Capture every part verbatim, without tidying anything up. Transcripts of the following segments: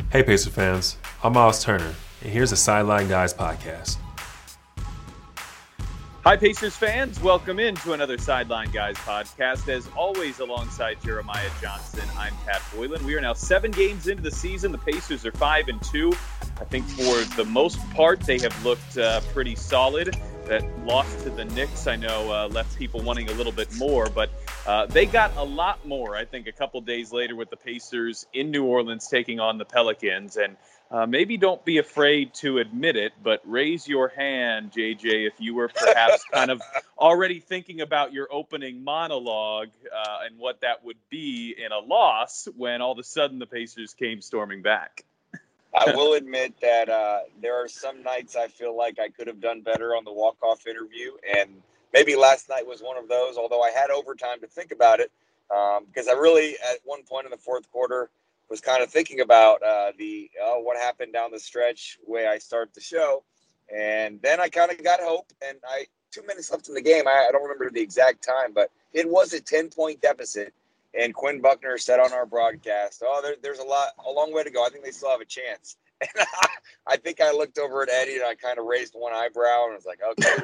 Hey Pacer fans, I'm Miles Turner, and here's the Sideline Guys podcast. Hi Pacers fans, welcome into another Sideline Guys podcast. As always, alongside Jeremiah Johnson, I'm Pat Boylan. We are now seven games into the season. The Pacers are five and two. I think for the most part, they have looked uh, pretty solid. That loss to the Knicks, I know, uh, left people wanting a little bit more, but uh, they got a lot more, I think, a couple days later with the Pacers in New Orleans taking on the Pelicans. And uh, maybe don't be afraid to admit it, but raise your hand, J J, if you were perhaps kind of already thinking about your opening monologue uh, and what that would be in a loss when all of a sudden the Pacers came storming back. I will admit that uh, there are some nights I feel like I could have done better on the walk-off interview, and maybe last night was one of those, although I had overtime to think about it, um, because I really, at one point in the fourth quarter, was kind of thinking about uh, the oh, what happened down the stretch, way I start the show, and then I kind of got hope, and I two minutes left in the game. I, I don't remember the exact time, but it was a ten-point deficit. And Quinn Buckner said on our broadcast, oh, there, there's a lot, a long way to go. I think they still have a chance. And I, I think I looked over at Eddie and I kind of raised one eyebrow and was like,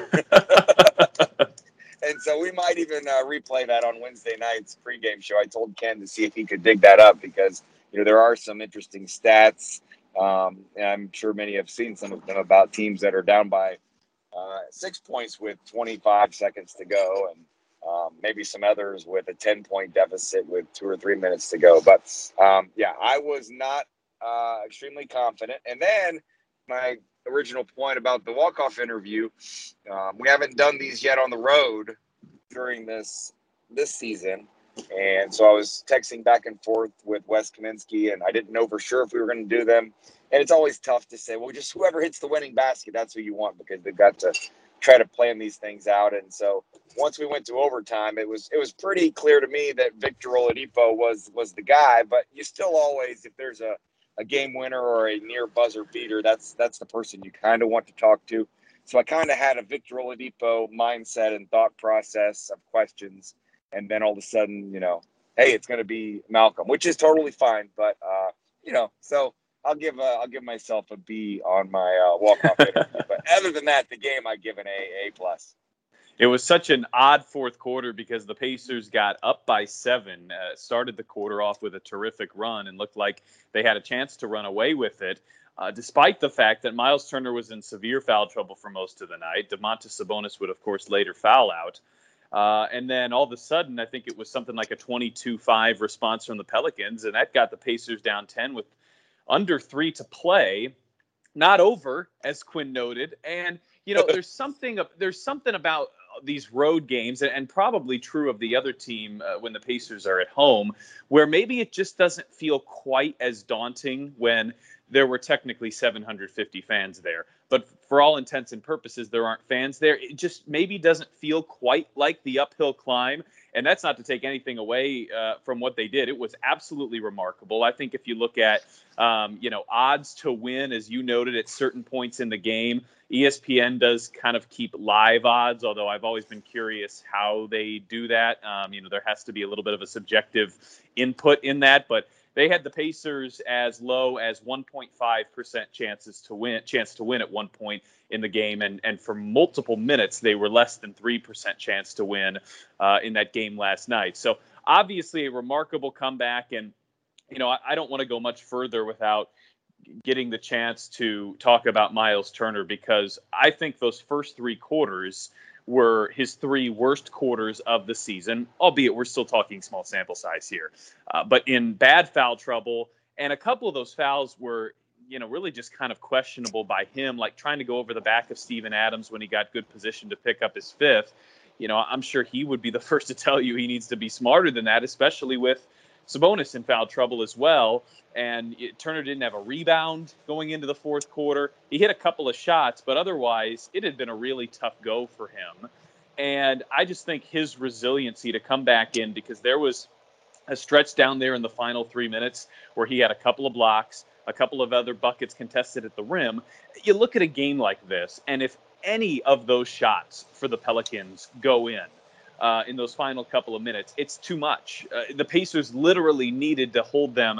okay. And so we might even uh, replay that on Wednesday night's pregame show. I told Ken to see if he could dig that up because, you know, there are some interesting stats. Um, and I'm sure many have seen some of them about teams that are down by uh, six points with twenty-five seconds to go. And Um, maybe some others with a ten-point deficit with two or three minutes to go. But, um, yeah, I was not uh, extremely confident. And then my original point about the walk-off interview, um, we haven't done these yet on the road during this this season. And so I was texting back and forth with Wes Kaminsky, and I didn't know for sure if we were going to do them. And it's always tough to say, well, just whoever hits the winning basket, that's who you want, because they've got to try to plan these things out. And so once we went to overtime, it was it was pretty clear to me that Victor Oladipo was was the guy. But you still always, if there's a, a game winner or a near buzzer beater, that's that's the person you kind of want to talk to. So I kind of had a Victor Oladipo mindset and thought process of questions. And then all of a sudden, you know, hey, it's going to be Malcolm, which is totally fine. But, uh, you know, so I'll give a, I'll give myself a B on my uh, walk-off interview. But other than that, the game I give an A, A plus. It was such an odd fourth quarter because the Pacers got up by seven, uh, started the quarter off with a terrific run and looked like they had a chance to run away with it, uh, despite the fact that Miles Turner was in severe foul trouble for most of the night. Domantas Sabonis would, of course, later foul out. Uh, and then all of a sudden, I think it was something like a twenty-two five response from the Pelicans, and that got the Pacers down ten with under three to play. Not over, as Quinn noted. And, you know, there's something there's something about these road games, and probably true of the other team uh, when the Pacers are at home, where maybe it just doesn't feel quite as daunting when there were technically seven hundred fifty fans there. But for all intents and purposes, there aren't fans there. It just maybe doesn't feel quite like the uphill climb. And that's not to take anything away uh, from what they did. It was absolutely remarkable. I think if you look at, um, you know, odds to win, as you noted, at certain points in the game, E S P N does kind of keep live odds, although I've always been curious how they do that. Um, you know, there has to be a little bit of a subjective input in that, but they had the Pacers as low as one point five percent chances to win, chance to win at one point in the game, and and for multiple minutes they were less than three percent chance to win uh, in that game last night. So obviously a remarkable comeback, and you know I, I don't want to go much further without getting the chance to talk about Miles Turner, because I think those first three quarters were his three worst quarters of the season, albeit we're still talking small sample size here. Uh, but in bad foul trouble, and a couple of those fouls were, you know, really just kind of questionable by him, like trying to go over the back of Steven Adams when he got good position to pick up his fifth. You know, I'm sure he would be the first to tell you he needs to be smarter than that, especially with Sabonis in foul trouble as well. And it, Turner didn't have a rebound going into the fourth quarter. He hit a couple of shots, but otherwise it had been a really tough go for him. And I just think his resiliency to come back in, because there was a stretch down there in the final three minutes where he had a couple of blocks, a couple of other buckets contested at the rim. You look at a game like this, and if any of those shots for the Pelicans go in, Uh, in those final couple of minutes, it's too much. Uh, the Pacers literally needed to hold them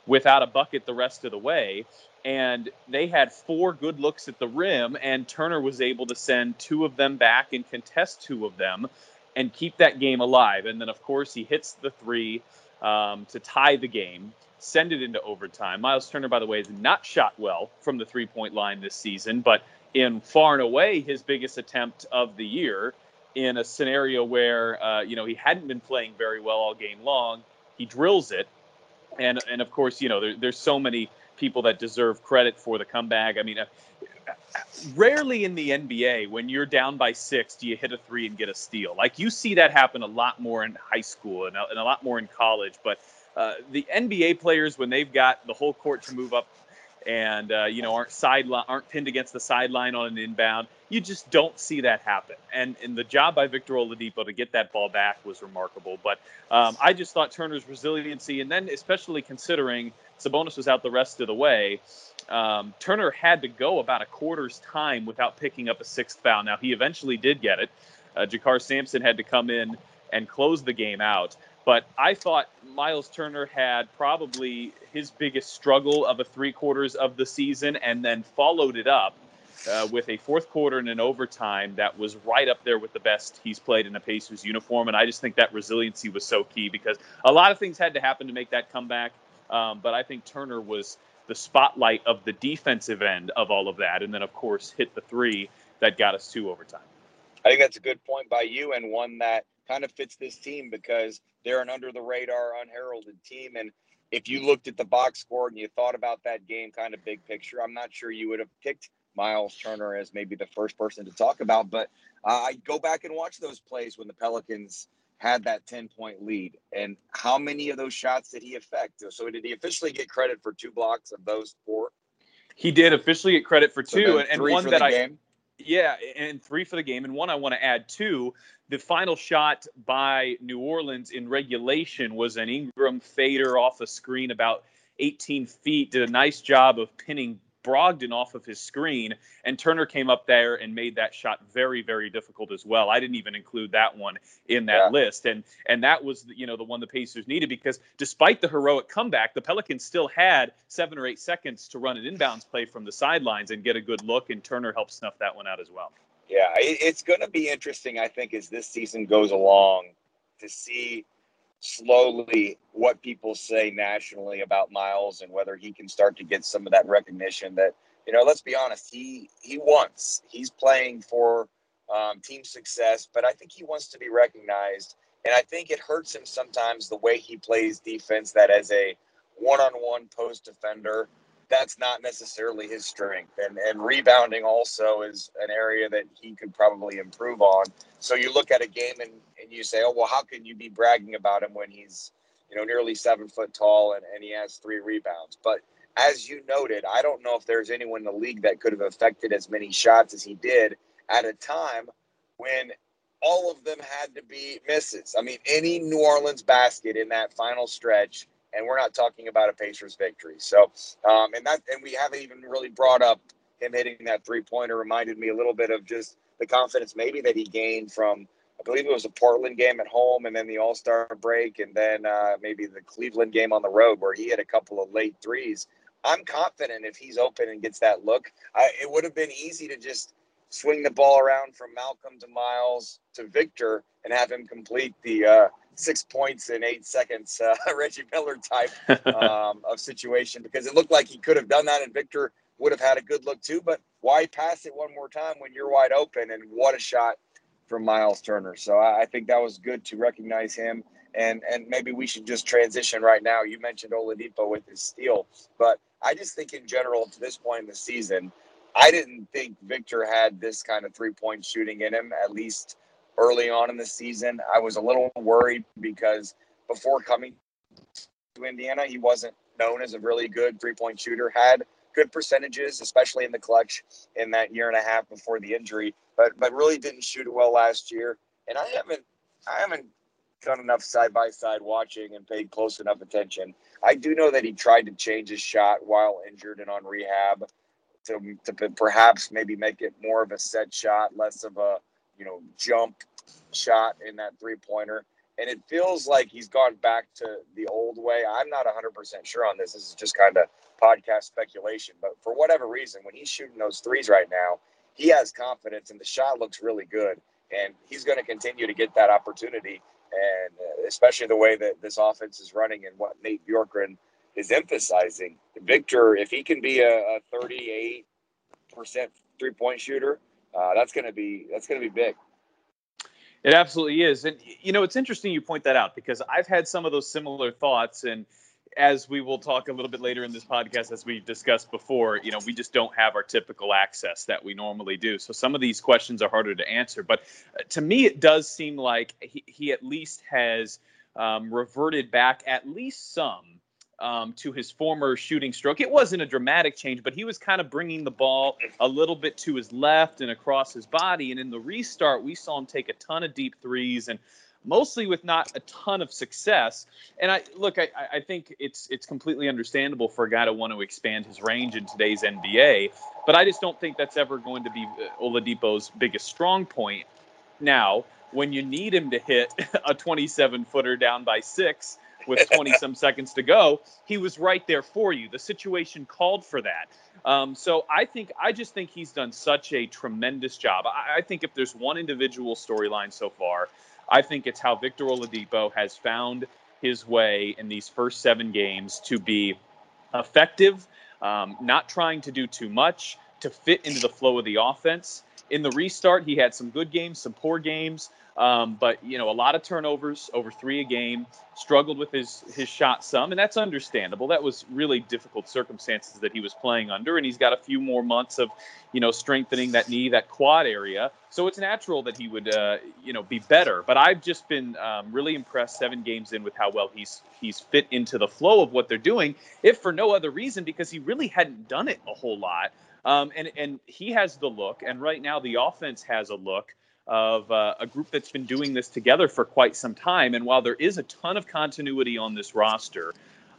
without a bucket the rest of the way. And they had four good looks at the rim, and Turner was able to send two of them back and contest two of them and keep that game alive. And then, of course, he hits the three um, to tie the game, send it into overtime. Miles Turner, by the way, has not shot well from the three-point line this season, but in far and away his biggest attempt of the year in a scenario where, uh, you know, he hadn't been playing very well all game long. He drills it. And, and of course, you know, there, there's so many people that deserve credit for the comeback. I mean, uh, rarely in the N B A, when you're down by six, do you hit a three and get a steal. Like, you see that happen a lot more in high school and a, and a lot more in college. But uh, the N B A players, when they've got the whole court to move up and, uh, you know, aren't sideline, aren't pinned against the sideline on an inbound, you just don't see that happen. And, and the job by Victor Oladipo to get that ball back was remarkable. But um, I just thought Turner's resiliency, and then especially considering Sabonis was out the rest of the way, um, Turner had to go about a quarter's time without picking up a sixth foul. Now, he eventually did get it. Uh, Jakar Sampson had to come in and close the game out. But I thought Miles Turner had probably his biggest struggle of a three quarters of the season, and then followed it up uh, with a fourth quarter and an overtime that was right up there with the best he's played in a Pacers uniform. And I just think that resiliency was so key, because a lot of things had to happen to make that comeback. Um, but I think Turner was the spotlight of the defensive end of all of that. And then, of course, hit the three that got us to overtime. I think that's a good point by you, and one that kind of fits this team because they're an under-the-radar, unheralded team. And if you looked at the box score and you thought about that game kind of big picture, I'm not sure you would have picked Miles Turner as maybe the first person to talk about. But uh, I go back and watch those plays when the Pelicans had that ten-point lead. And how many of those shots did he affect? So did he officially get credit for two blocks of those four? He did officially get credit for two, so and, and three one for that the I game? Yeah, and three for the game. And one I want to add, too, the final shot by New Orleans in regulation was an Ingram fader off a screen about eighteen feet, did a nice job of pinning Brogdon off of his screen, and Turner came up there and made that shot very, very difficult as well. I didn't even include that one in that Yeah. list, and and that was, you know, the one the Pacers needed, because despite the heroic comeback, the Pelicans still had seven or eight seconds to run an inbounds play from the sidelines and get a good look, and Turner helped snuff that one out as well. Yeah, it, it's going to be interesting, I think, as this season goes along, to see slowly what people say nationally about Miles and whether he can start to get some of that recognition that, you know, let's be honest, he he wants. He's playing for um, team success, but I think he wants to be recognized. And I think it hurts him sometimes the way he plays defense, that as a one-on-one post defender, that's not necessarily his strength. And and rebounding also is an area that he could probably improve on. So you look at a game and, and you say, oh, well, how can you be bragging about him when he's, you know, nearly seven foot tall and, and he has three rebounds? But as you noted, I don't know if there's anyone in the league that could have affected as many shots as he did at a time when all of them had to be misses. I mean, any New Orleans basket in that final stretch, and we're not talking about a Pacers victory. So, um, and that, and we haven't even really brought up him hitting that three-pointer. Reminded me a little bit of just the confidence maybe that he gained from, I believe it was a Portland game at home, and then the All-Star break, and then uh, maybe the Cleveland game on the road where he had a couple of late threes. I'm confident if he's open and gets that look, I, it would have been easy to just swing the ball around from Malcolm to Miles to Victor and have him complete the uh, six points in eight seconds, uh, Reggie Miller type um, of situation, because it looked like he could have done that and Victor would have had a good look too. But why pass it one more time when you're wide open? And what a shot from Miles Turner. So I, I think that was good to recognize him. And and maybe we should just transition right now. You mentioned Oladipo with his steal, but I just think in general to this point in the season, I didn't think Victor had this kind of three-point shooting in him, at least early on in the season. I was a little worried because before coming to Indiana, he wasn't known as a really good three-point shooter, had good percentages, especially in the clutch in that year and a half before the injury, but but really didn't shoot it well last year. And I haven't I haven't done enough side-by-side watching and paid close enough attention. I do know that he tried to change his shot while injured and on rehab, to, to perhaps maybe make it more of a set shot, less of a, you know, jump shot in that three-pointer. And it feels like he's gone back to the old way. I'm not one hundred percent sure on this. This is just kind of podcast speculation. But for whatever reason, when he's shooting those threes right now, he has confidence and the shot looks really good. And he's going to continue to get that opportunity. And especially the way that this offense is running and what Nate Bjorkgren is emphasizing. Victor, if he can be a, a thirty-eight percent three-point shooter, uh, that's going to be that's going to be big. It absolutely is. And, you know, it's interesting you point that out because I've had some of those similar thoughts. And as we will talk a little bit later in this podcast, as we've discussed before, you know, we just don't have our typical access that we normally do. So some of these questions are harder to answer. But to me, it does seem like he, he at least has um, reverted back at least some Um, to his former shooting stroke. It wasn't a dramatic change, but he was kind of bringing the ball a little bit to his left and across his body. And in the restart, we saw him take a ton of deep threes and mostly with not a ton of success. And I look, I, I think it's it's completely understandable for a guy to want to expand his range in today's N B A, but I just don't think that's ever going to be Oladipo's biggest strong point. Now, when you need him to hit a twenty-seven footer down by six with twenty some seconds to go, he was right there for you. The situation called for that. Um, so I think, I just think he's done such a tremendous job. I, I think if there's one individual storyline so far, I think it's how Victor Oladipo has found his way in these first seven games to be effective, um, not trying to do too much, to fit into the flow of the offense. In the restart, he had some good games, some poor games. Um, but, you know, a lot of turnovers, over three a game, struggled with his his shot some, and that's understandable. That was really difficult circumstances that he was playing under, and he's got a few more months of, you know, strengthening that knee, that quad area. So it's natural that he would, uh, you know, be better. But I've just been um, really impressed seven games in with how well he's he's fit into the flow of what they're doing, if for no other reason, because he really hadn't done it a whole lot. Um, and, and he has the look, and right now the offense has a look of uh, a group that's been doing this together for quite some time. And while there is a ton of continuity on this roster,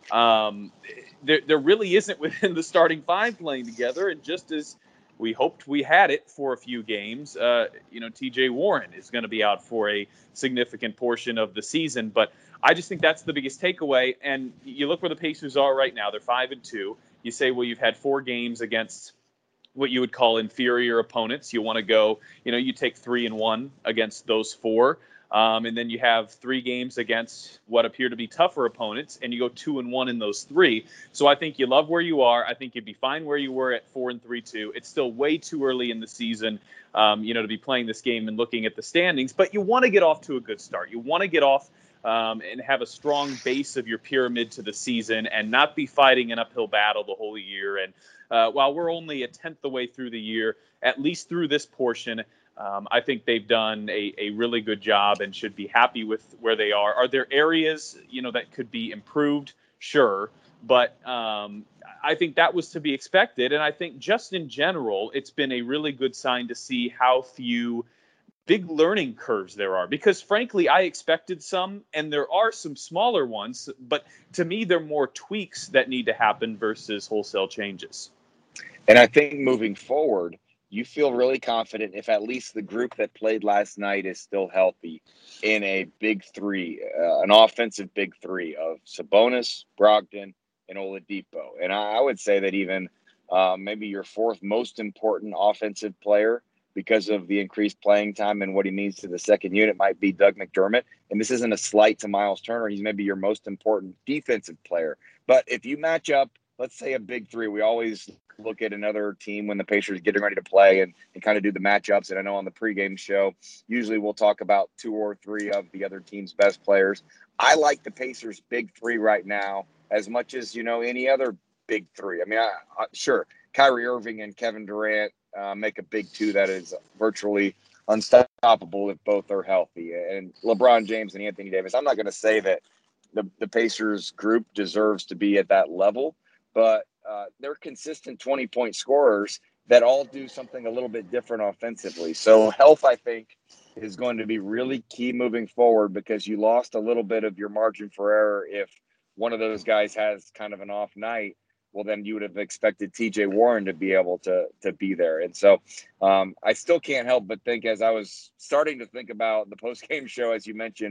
um, there, there really isn't within the starting five playing together. And just as we hoped we had it for a few games, uh, you know, T J Warren is going to be out for a significant portion of the season. But I just think that's the biggest takeaway. And you look where the Pacers are right now. They're five and two. You say, well, you've had four games against what you would call inferior opponents. You want to go, you know, you take three and one against those four. Um, and then you have three games against what appear to be tougher opponents, and you go two and one in those three. So I think you love where you are. I think you'd be fine where you were at four and three, two. It's still way too early in the season, um, you know, to be playing this game and looking at the standings, but you want to get off to a good start. You want to get off um, and have a strong base of your pyramid to the season and not be fighting an uphill battle the whole year. And uh, while we're only a tenth the way through the year, at least through this portion, Um, I think they've done a, a really good job and should be happy with where they are. Are there areas, you know, that could be improved? Sure. But um, I think that was to be expected. And I think just in general, it's been a really good sign to see how few big learning curves there are. Because frankly, I expected some, and there are some smaller ones. But to me, they're more tweaks that need to happen versus wholesale changes. And I think moving forward, you feel really confident if at least the group that played last night is still healthy in a big three, uh, an offensive big three of Sabonis, Brogdon, and Oladipo. And I, I would say that even uh, maybe your fourth most important offensive player, because of the increased playing time and what he means to the second unit, might be Doug McDermott. And this isn't a slight to Miles Turner. He's maybe your most important defensive player. But if you match up, let's say a big three, we always look at another team when the Pacers are getting ready to play and, and kind of do the matchups. And I know on the pregame show, usually we'll talk about two or three of the other team's best players. I like the Pacers' big three right now as much as, you know, any other big three. I mean, I, I, sure, Kyrie Irving and Kevin Durant uh, make a big two that is virtually unstoppable if both are healthy. And LeBron James and Anthony Davis, I'm not going to say that the, the Pacers group deserves to be at that level, but uh, they're consistent twenty-point scorers that all do something a little bit different offensively. So health, I think, is going to be really key moving forward because you lost a little bit of your margin for error if one of those guys has kind of an off night. Well, then you would have expected T J Warren to be able to to be there. And so um, I still can't help but think, as I was starting to think about the post-game show, as you mentioned,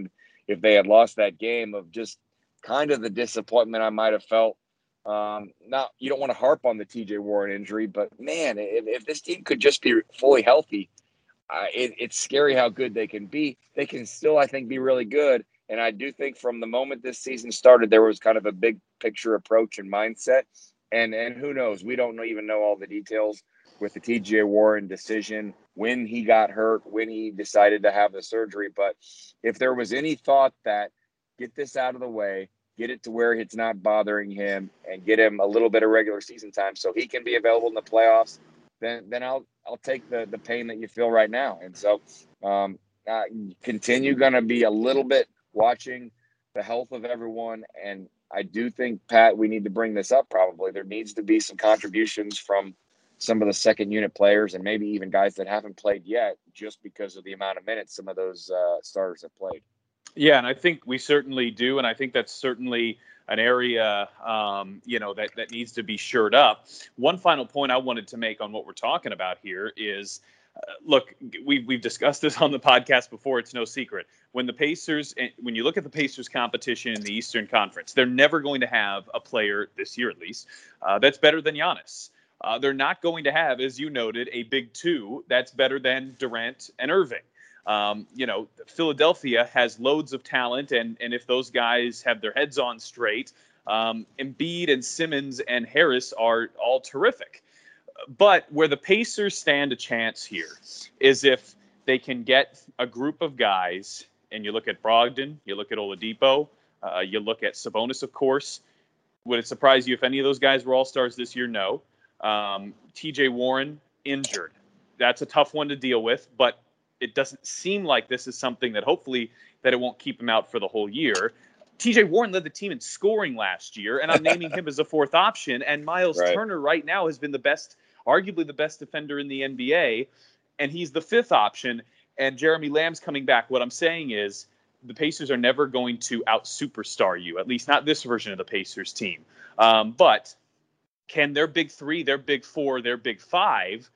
if they had lost that game, of just kind of the disappointment I might have felt. Um, now, you don't want to harp on the T J Warren injury, but man, if, if this team could just be fully healthy, uh, it, it's scary how good they can be. They can still, I think, be really good. And I do think from the moment this season started, there was kind of a big picture approach and mindset. And and who knows? We don't even know all the details with the T J Warren decision, when he got hurt, when he decided to have the surgery. But if there was any thought that get this out of the way, get it to where it's not bothering him, and get him a little bit of regular season time so he can be available in the playoffs, then then I'll I'll take the the pain that you feel right now. And so um, uh, continue going to be a little bit watching the health of everyone. And I do think, Pat, we need to bring this up probably. There needs to be some contributions from some of the second unit players, and maybe even guys that haven't played yet, just because of the amount of minutes some of those uh, starters have played. Yeah, and I think we certainly do, and I think that's certainly an area, um, you know, that, that needs to be shored up. One final point I wanted to make on what we're talking about here is, uh, look, we, we've discussed this on the podcast before. It's no secret. When the Pacers, when you look at the Pacers competition in the Eastern Conference, they're never going to have a player, this year at least, uh, that's better than Giannis. Uh, they're not going to have, as you noted, a big two that's better than Durant and Irving. Um, you know, Philadelphia has loads of talent, and and if those guys have their heads on straight, um, Embiid and Simmons and Harris are all terrific. But where the Pacers stand a chance here is if they can get a group of guys, and you look at Brogdon, you look at Oladipo, uh, you look at Sabonis, of course. Would it surprise you if any of those guys were all-stars this year? No. Um, T J Warren, injured. That's a tough one to deal with, but it doesn't seem like this is something that hopefully that it won't keep him out for the whole year. T J Warren led the team in scoring last year, and I'm naming him as a fourth option. And Miles Right. Turner right now has been the best, arguably the best defender in the N B A, and he's the fifth option. And Jeremy Lamb's coming back. What I'm saying is the Pacers are never going to out-superstar you, at least not this version of the Pacers team. Um, but can their big three, their big four, their big five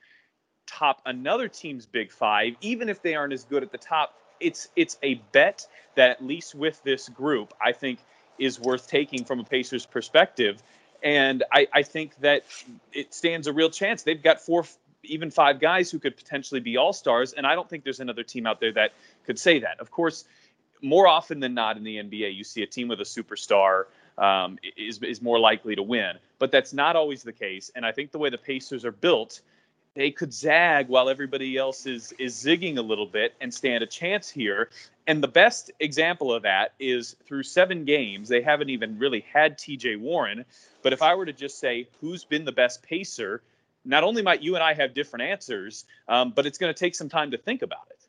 top another team's big five, even if they aren't as good at the top? It's it's a bet that, at least with this group, I think is worth taking from a Pacers perspective. And I, I think that it stands a real chance. They've got four, even five guys who could potentially be all-stars, and I don't think there's another team out there that could say that. Of course, more often than not in the N B A, you see a team with a superstar um, is, is more likely to win. But that's not always the case. And I think the way the Pacers are built, they could zag while everybody else is is zigging a little bit and stand a chance here. And the best example of that is through seven games, they haven't even really had T J Warren. But if I were to just say who's been the best Pacer, not only might you and I have different answers, um, but it's going to take some time to think about it.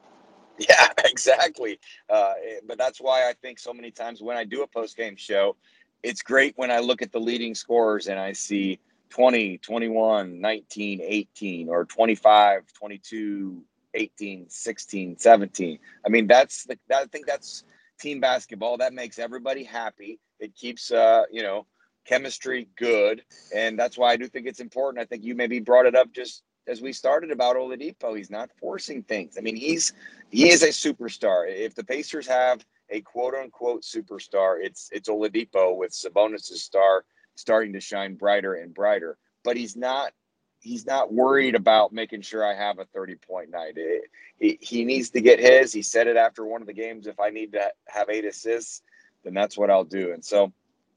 Yeah, exactly. Uh, but that's why I think so many times when I do a post-game show, it's great when I look at the leading scorers and I see twenty, twenty-one, nineteen, eighteen, or twenty-five, twenty-two, eighteen, sixteen, seventeen. I mean, that's the, that, I think that's team basketball. That makes everybody happy. It keeps, uh, you know, chemistry good. And that's why I do think it's important. I think you maybe brought it up just as we started about Oladipo. He's not forcing things. I mean, he's, he is a superstar. If the Pacers have a quote unquote superstar, it's, it's Oladipo, with Sabonis' star starting to shine brighter and brighter. But he's not he's not worried about making sure I have a thirty-point night. He, he needs to get his. He said it after one of the games, if I need to have eight assists, then that's what I'll do. And so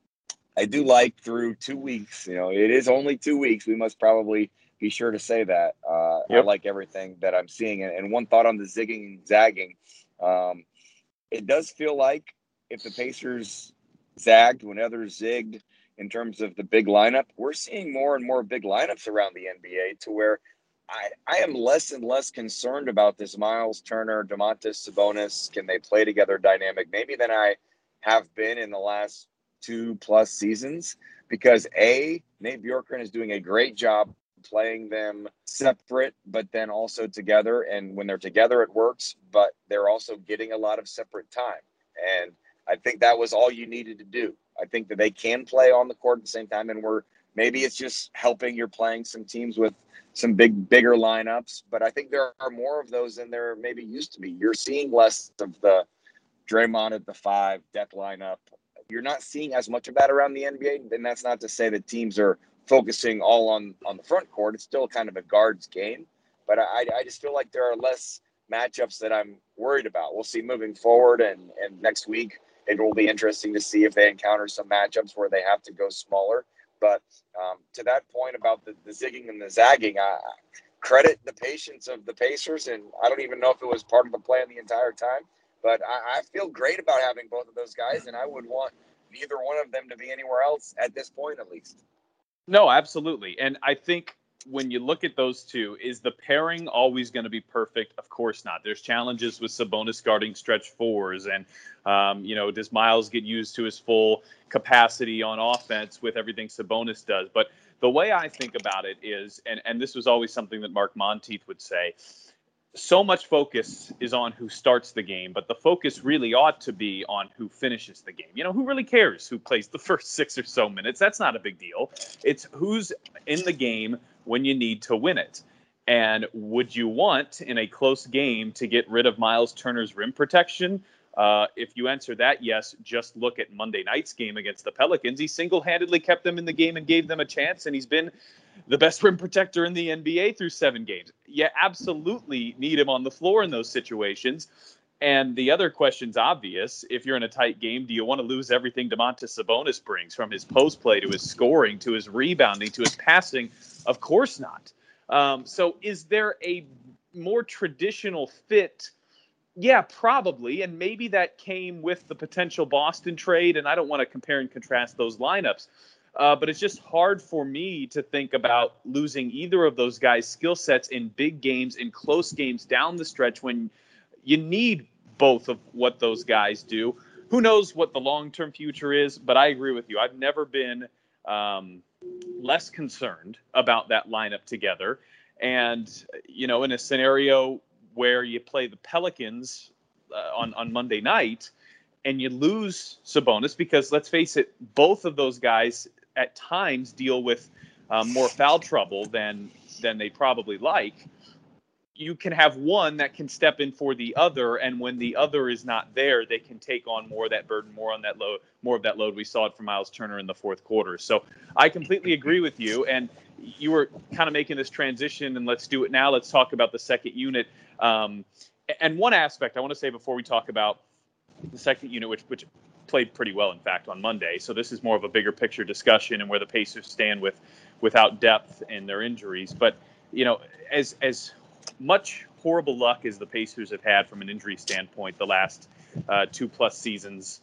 I do like, through two weeks, you know, it is only two weeks. We must probably be sure to say that. Uh, yep. I like everything that I'm seeing. And, and one thought on the zigging and zagging, um, it does feel like if the Pacers zagged when others zigged, in terms of the big lineup, we're seeing more and more big lineups around the N B A, to where I, I am less and less concerned about this Miles Turner, Domantas Sabonis, can they play together dynamic, maybe than I have been in the last two plus seasons, because A, Nate Bjorkgren is doing a great job playing them separate, but then also together. And when they're together, it works, but they're also getting a lot of separate time. And I think that was all you needed to do. I think that they can play on the court at the same time, and we're maybe it's just helping you're playing some teams with some big, bigger lineups. But I think there are more of those than there maybe used to be. You're seeing less of the Draymond at the five, death lineup. You're not seeing as much of that around the N B A, and that's not to say that teams are focusing all on, on the front court. It's still kind of a guards game, but I, I just feel like there are less matchups that I'm worried about. We'll see moving forward, and, and next week it will be interesting to see if they encounter some matchups where they have to go smaller. But um, to that point about the, the zigging and the zagging, I credit the patience of the Pacers, and I don't even know if it was part of the plan the entire time. But I, I feel great about having both of those guys, and I would want neither one of them to be anywhere else at this point, at least. No, absolutely. And I think when you look at those two, is the pairing always going to be perfect? Of course not. There's challenges with Sabonis guarding stretch fours, and um, you know, does Miles get used to his full capacity on offense with everything Sabonis does? But the way I think about it is, and, and this was always something that Mark Monteith would say, so much focus is on who starts the game, but the focus really ought to be on who finishes the game. You know, who really cares who plays the first six or so minutes? That's not a big deal. It's who's in the game when you need to win it. And would you want in a close game to get rid of Miles Turner's rim protection? Uh, if you answer that yes, just look at Monday night's game against the Pelicans. He single-handedly kept them in the game and gave them a chance, and he's been the best rim protector in the N B A through seven games. You absolutely need him on the floor in those situations. And the other question's obvious. If you're in a tight game, do you want to lose everything Domantas Sabonis brings, from his post play to his scoring to his rebounding to his passing? Of course not. Um, so is there a more traditional fit? Yeah, probably. And maybe that came with the potential Boston trade. And I don't want to compare and contrast those lineups. Uh, but it's just hard for me to think about losing either of those guys' skill sets in big games, in close games down the stretch when you need both of what those guys do. Who knows what the long-term future is, but I agree with you. I've never been um, less concerned about that lineup together. And, you know, in a scenario where you play the Pelicans uh, on, on Monday night and you lose Sabonis, because let's face it, both of those guys at times deal with um, more foul trouble than than they probably like. You can have one that can step in for the other, and when the other is not there, they can take on more of that burden, more on that load, more of that load. We saw it from Miles Turner in the fourth quarter. So I completely agree with you. And you were kind of making this transition, and let's do it now. Let's talk about the second unit. Um, and one aspect I want to say before we talk about the second unit, which which played pretty well, in fact, on Monday. So this is more of a bigger picture discussion and where the Pacers stand with without depth and their injuries. But, you know, as as much horrible luck as the Pacers have had from an injury standpoint the last uh, two plus seasons,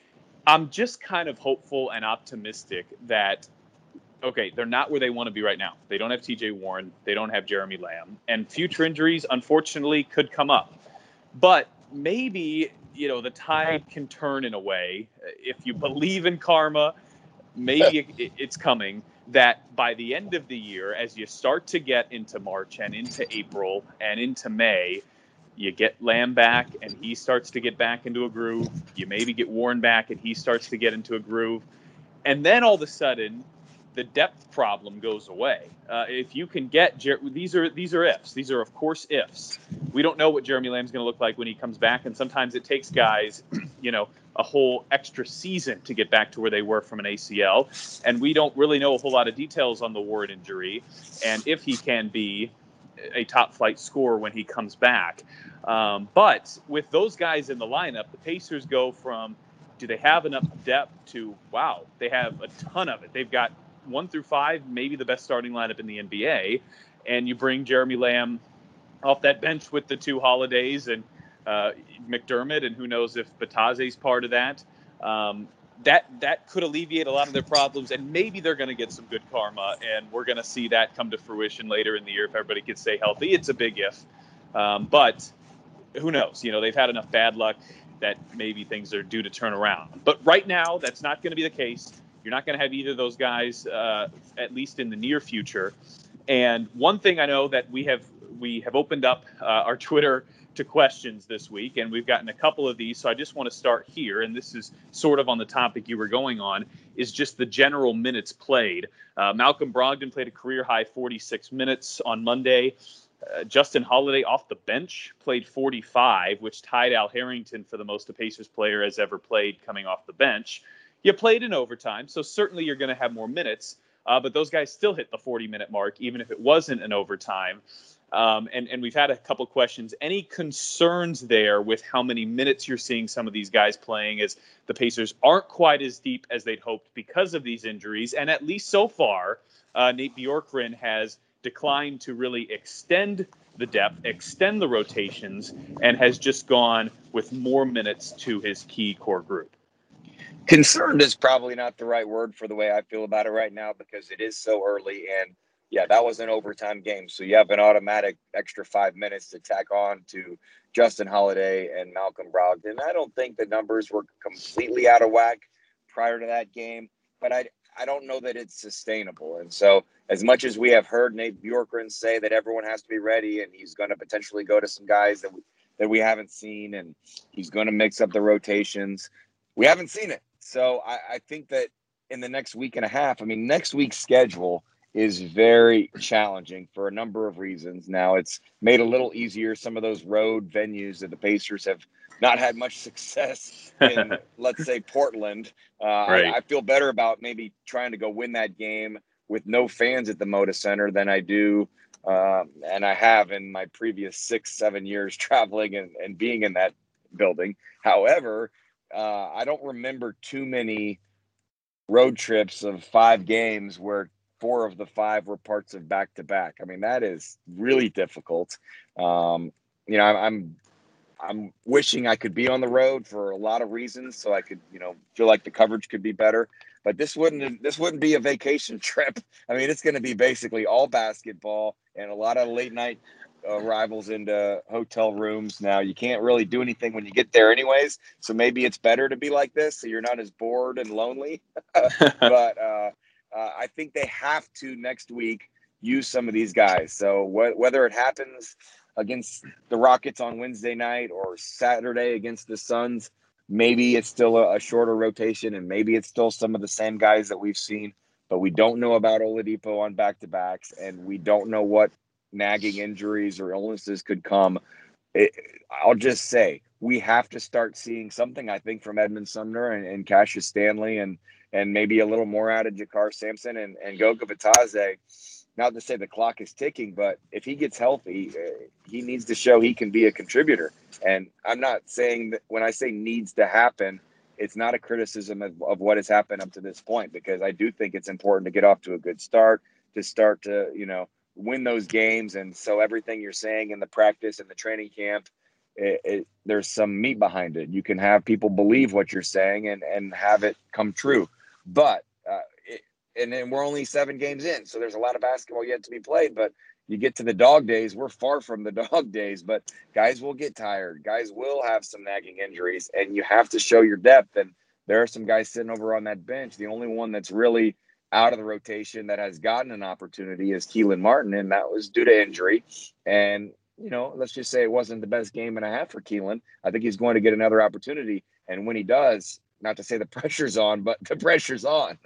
I'm just kind of hopeful and optimistic that, okay, they're not where they want to be right now. They don't have T J Warren. They don't have Jeremy Lamb. And future injuries, unfortunately, could come up. But maybe, you know, the tide can turn in a way. If you believe in karma, maybe it, it's coming, that by the end of the year, as you start to get into March and into April and into May, you get Lamb back and he starts to get back into a groove. You maybe get Warren back and he starts to get into a groove. And then all of a sudden, the depth problem goes away. Uh, if you can get Jer- these are these are ifs. These are of course ifs. We don't know what Jeremy Lamb's going to look like when he comes back, and sometimes it takes guys, you know, a whole extra season to get back to where they were from an A C L. And we don't really know a whole lot of details on the Ward injury, and if he can be a top flight scorer when he comes back. Um, but with those guys in the lineup, the Pacers go from, do they have enough depth, to, wow, they have a ton of it. They've got one through five, maybe the best starting lineup in the N B A. And you bring Jeremy Lamb off that bench with the two Holidays and uh, McDermott, and who knows if Bataze's part of that. Um, that that could alleviate a lot of their problems, and maybe they're going to get some good karma, and we're going to see that come to fruition later in the year if everybody can stay healthy. It's a big if. Um, but who knows? You know, they've had enough bad luck that maybe things are due to turn around. But right now, that's not going to be the case. You're not going to have either of those guys, uh, at least in the near future. And one thing I know that we have we have opened up uh, our Twitter to questions this week, and we've gotten a couple of these. So I just want to start here, and this is sort of on the topic you were going on, is just the general minutes played. Uh, Malcolm Brogdon played a career high forty-six minutes on Monday. Uh, Justin Holiday off the bench played forty-five, which tied Al Harrington for the most a Pacers player has ever played coming off the bench. You played in overtime, so certainly you're going to have more minutes, uh, but those guys still hit the forty-minute mark, even if it wasn't an overtime. Um, and, and we've had a couple questions. Any concerns there with how many minutes you're seeing some of these guys playing, as the Pacers aren't quite as deep as they'd hoped because of these injuries? And at least so far, uh, Nate Bjorkgren has declined to really extend the depth, extend the rotations, and has just gone with more minutes to his key core group. Concerned is probably not the right word for the way I feel about it right now, because it is so early. And yeah, that was an overtime game. So you have an automatic extra five minutes to tack on to Justin Holiday and Malcolm Brogdon. I don't think the numbers were completely out of whack prior to that game, but I, I don't know that it's sustainable. And so as much as we have heard Nate Bjorkgren say that everyone has to be ready and he's going to potentially go to some guys that we, that we haven't seen, and he's going to mix up the rotations, we haven't seen it. So I, I think that in the next week and a half, I mean, next week's schedule is very challenging for a number of reasons. Now, it's made a little easier. Some of those road venues that the Pacers have not had much success in, let's say, Portland. Uh, right. I, I feel better about maybe trying to go win that game with no fans at the Moda Center than I do, um, and I have in my previous six, seven years traveling and, and being in that building. However, uh, I don't remember too many road trips of five games where four of the five were parts of back-to-back. I mean, that is really difficult. Um, you know, I'm, I'm wishing I could be on the road for a lot of reasons, so I could, you know, feel like the coverage could be better. But this wouldn't, this wouldn't be a vacation trip. I mean, it's going to be basically all basketball and a lot of late night arrivals into hotel rooms. Now, you can't really do anything when you get there anyways, so maybe it's better to be like this so you're not as bored and lonely. But uh, uh, I think they have to next week use some of these guys. So wh- whether it happens against the Rockets on Wednesday night or Saturday against the Suns, maybe it's still a, a shorter rotation, and maybe it's still some of the same guys that we've seen, but we don't know about Oladipo on back-to-backs, and we don't know what nagging injuries or illnesses could come. It, I'll just say we have to start seeing something, I think, from Edmund Sumner and, and Cassius Stanley, and and maybe a little more out of JaKarr Sampson and, and Goga Bitadze. Not to say the clock is ticking, but if he gets healthy, uh, he needs to show he can be a contributor. And I'm not saying that when I say needs to happen, it's not a criticism of, of what has happened up to this point, because I do think it's important to get off to a good start, to start to, you know, win those games. And so everything you're saying in the practice and the training camp, it, it, there's some meat behind it. You can have people believe what you're saying and, and have it come true. But, uh, it, and then we're only seven games in, so there's a lot of basketball yet to be played. But you get to the dog days, we're far from the dog days, but guys will get tired. Guys will have some nagging injuries, and you have to show your depth. And there are some guys sitting over on that bench. The only one that's really out of the rotation that has gotten an opportunity is Keelan Martin, and that was due to injury. And, you know, let's just say it wasn't the best game and a half for Keelan. I think he's going to get another opportunity. And when he does, not to say the pressure's on, but the pressure's on.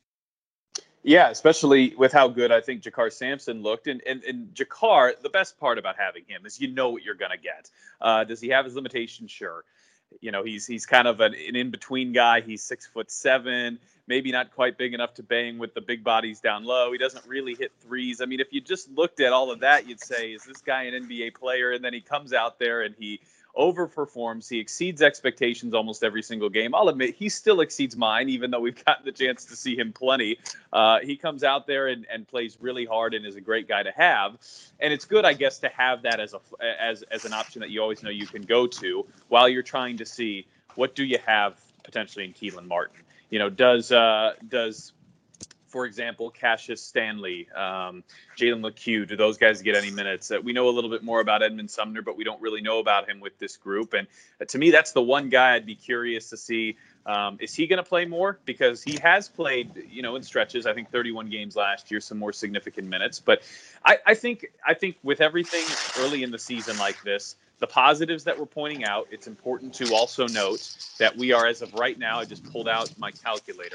Yeah, especially with how good I think JaKarr Sampson looked. And, and, and JaKarr, the best part about having him is you know what you're going to get. Uh, does he have his limitations? Sure. You know, he's he's kind of an, an in-between guy. He's six foot seven, maybe not quite big enough to bang with the big bodies down low. He doesn't really hit threes. I mean, if you just looked at all of that, you'd say, is this guy an N B A player? And then he comes out there and he overperforms. He exceeds expectations almost every single game. I'll admit he still exceeds mine, even though we've gotten the chance to see him plenty. Uh, he comes out there and, and plays really hard and is a great guy to have. And it's good, I guess, to have that as a as as an option that you always know you can go to while you're trying to see what do you have potentially in Keelan Martin. You know, does uh, does for example, Cassius Stanley, um, Jalen LeCue, do those guys get any minutes? Uh, we know a little bit more about Edmund Sumner, but we don't really know about him with this group. And uh, to me, that's the one guy I'd be curious to see. Um, is he going to play more? Because he has played, you know, in stretches, I think thirty-one games last year, some more significant minutes. But I, I think I think with everything early in the season like this, the positives that we're pointing out, it's important to also note that we are, as of right now, I just pulled out my calculator.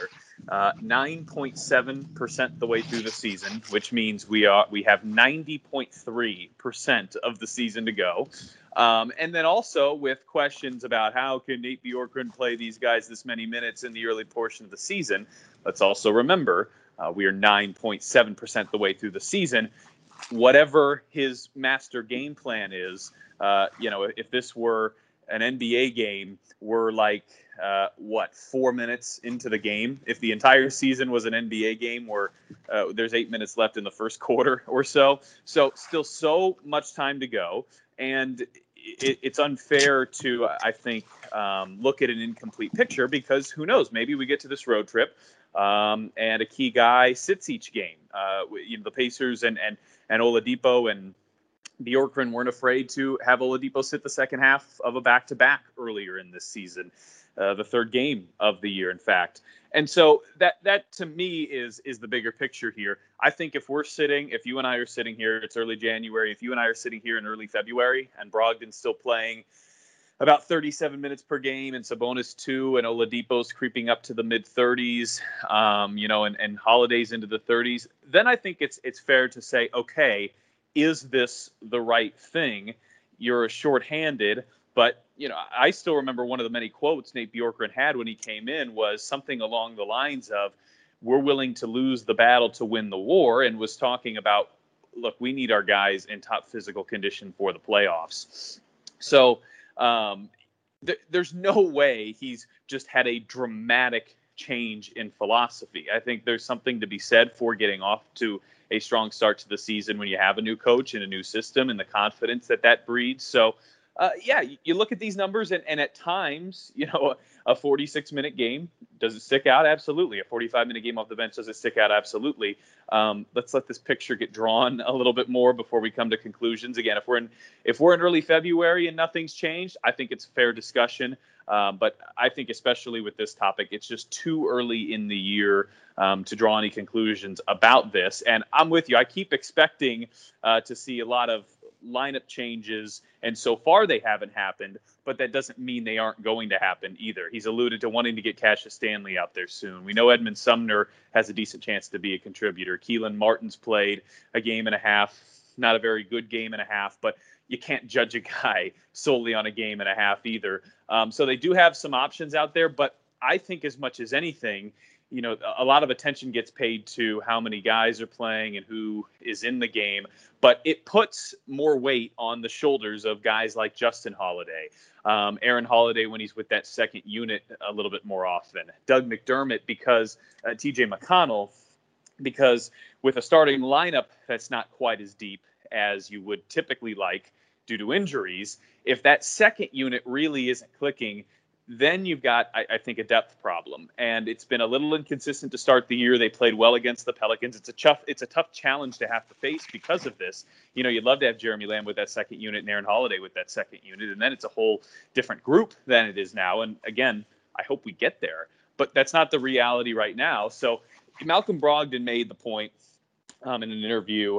uh, nine point seven percent the way through the season, which means we are we have ninety point three percent of the season to go. Um, and then also with questions about how can Nate Bjorkgren play these guys this many minutes in the early portion of the season, let's also remember uh, we are nine point seven percent the way through the season. Whatever his master game plan is, uh, you know, if this were an N B A game, we're like, uh, what, four minutes into the game? If the entire season was an N B A game where uh, there's eight minutes left in the first quarter or so. So still so much time to go. And it, it's unfair to, I think, um, look at an incomplete picture because who knows, maybe we get to this road trip um, and a key guy sits each game. Uh, you know, the Pacers and, and, and Oladipo and Bjorkgren weren't afraid to have Oladipo sit the second half of a back-to-back earlier in this season, uh, the third game of the year, in fact. And so that that to me is is the bigger picture here. I think if we're sitting, if you and I are sitting here, it's early January. If you and I are sitting here in early February and Brogdon's still playing about thirty-seven minutes per game and Sabonis two and Oladipo's creeping up to the mid thirties, um, you know, and, and Holiday's into the thirties, then I think it's it's fair to say, okay, is this the right thing? You're shorthanded, but you know, I still remember one of the many quotes Nate Bjorkgren had when he came in was something along the lines of, "We're willing to lose the battle to win the war," and was talking about, look, we need our guys in top physical condition for the playoffs. So um, th- there's no way he's just had a dramatic change in philosophy. I think there's something to be said for getting off to a strong start to the season when you have a new coach and a new system and the confidence that that breeds. So, uh, yeah, you, you look at these numbers and, and at times, you know, a forty-six minute game, does it stick out? Absolutely. A forty-five minute game off the bench, does it stick out? Absolutely. Um, let's let this picture get drawn a little bit more before we come to conclusions. Again, if we're in if we're in early February and nothing's changed, I think it's a fair discussion. Um, but I think especially with this topic, it's just too early in the year um, to draw any conclusions about this. And I'm with you. I keep expecting uh, to see a lot of lineup changes, and so far they haven't happened, but that doesn't mean they aren't going to happen either. He's alluded to wanting to get Cassius Stanley out there soon. We know Edmund Sumner has a decent chance to be a contributor. Keelan Martin's played a game and a half, not a very good game and a half, but you can't judge a guy solely on a game and a half either. Um, so they do have some options out there, but I think as much as anything, you know, a lot of attention gets paid to how many guys are playing and who is in the game, but it puts more weight on the shoulders of guys like Justin Holiday, um, Aaron Holiday when he's with that second unit a little bit more often, Doug McDermott because uh, T J McConnell, because with a starting lineup that's not quite as deep as you would typically like due to injuries, if that second unit really isn't clicking, then you've got, I, I think, a depth problem. And it's been a little inconsistent to start the year. They played well against the Pelicans. It's a tough, it's a tough challenge to have to face because of this. You know, you'd love to have Jeremy Lamb with that second unit and Aaron Holiday with that second unit, and then it's a whole different group than it is now. And again, I hope we get there, but that's not the reality right now. So Malcolm Brogdon made the point um, in an interview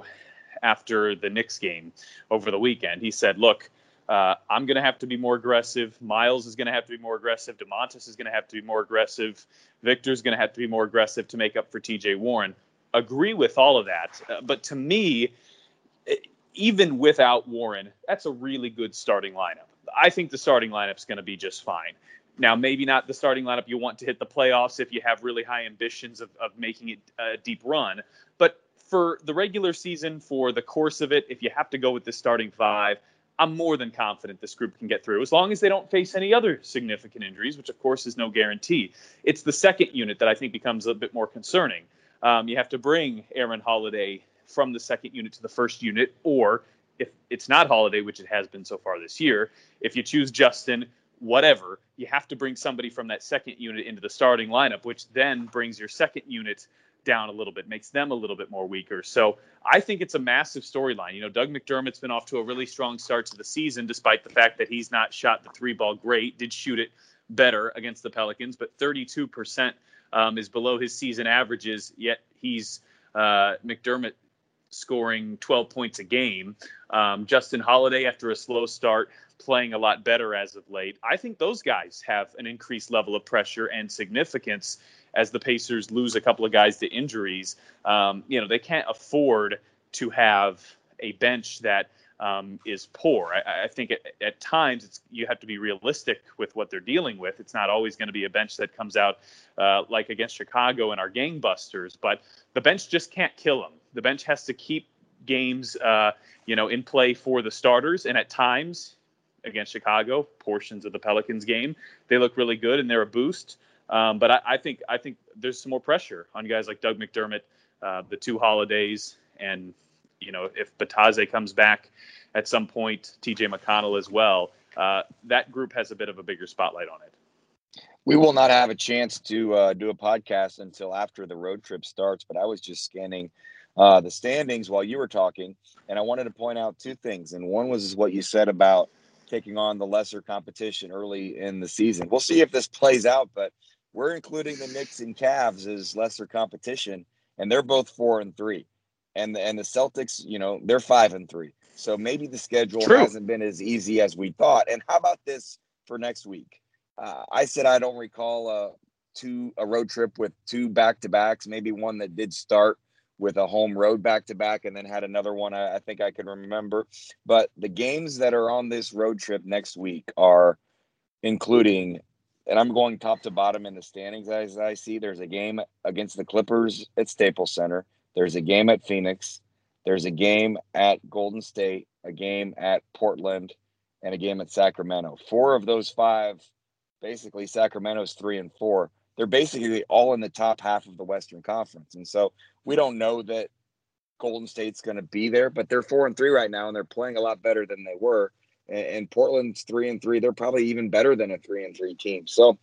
after the Knicks game over the weekend. He said, look, Uh, I'm going to have to be more aggressive. Miles is going to have to be more aggressive. DeMontis is going to have to be more aggressive. Victor's going to have to be more aggressive to make up for T J Warren. Agree with all of that. Uh, but to me, even without Warren, that's a really good starting lineup. I think the starting lineup's going to be just fine. Now, maybe not the starting lineup you want to hit the playoffs if you have really high ambitions of, of making it a deep run. But for the regular season, for the course of it, if you have to go with the starting five, I'm more than confident this group can get through as long as they don't face any other significant injuries, which, of course, is no guarantee. It's the second unit that I think becomes a bit more concerning. Um, you have to bring Aaron Holiday from the second unit to the first unit, or if it's not Holiday, which it has been so far this year, if you choose Justin, whatever, you have to bring somebody from that second unit into the starting lineup, which then brings your second unit down a little bit, makes them a little bit more weaker. So I think it's a massive storyline. You know, Doug McDermott's been off to a really strong start to the season, despite the fact that he's not shot the three ball great, did shoot it better against the Pelicans, but thirty-two percent um, is below his season averages, yet he's uh, McDermott scoring twelve points a game. Um, Justin Holiday, after a slow start, playing a lot better as of late. I think those guys have an increased level of pressure and significance as the Pacers lose a couple of guys to injuries. Um, you know, they can't afford to have a bench that um, is poor. I, I think at, at times it's, you have to be realistic with what they're dealing with. It's not always going to be a bench that comes out uh, like against Chicago and our gangbusters, but the bench just can't kill them. The bench has to keep games, uh, you know, in play for the starters. And at times against Chicago, portions of the Pelicans game, they look really good and they're a boost. Um, but I, I think I think there's some more pressure on guys like Doug McDermott, uh, the two Holidays, and you know, if Bataze comes back at some point, T J McConnell as well, uh, that group has a bit of a bigger spotlight on it. We will not have a chance to uh, do a podcast until after the road trip starts, but I was just scanning uh, the standings while you were talking, and I wanted to point out two things. And one was what you said about taking on the lesser competition early in the season. We'll see if this plays out, but we're including the Knicks and Cavs as lesser competition, and they're both four and three. And the, and the Celtics, you know, they're five and three. So maybe the schedule True. hasn't been as easy as we thought. And how about this for next week? Uh, I said I don't recall a two a road trip with two back to backs. Maybe one that did start with a home road back to back, and then had another one. I, I think I can remember. But the games that are on this road trip next week are including, and I'm going top to bottom in the standings as I see. There's a game against the Clippers at Staples Center. There's a game at Phoenix. There's a game at Golden State, a game at Portland, and a game at Sacramento. Four of those five, basically Sacramento's three and four. They're basically all in the top half of the Western Conference. And so we don't know that Golden State's going to be there, but they're four and three right now, and they're playing a lot better than they were. And Portland's three and three. They're probably even better than a three and three team. So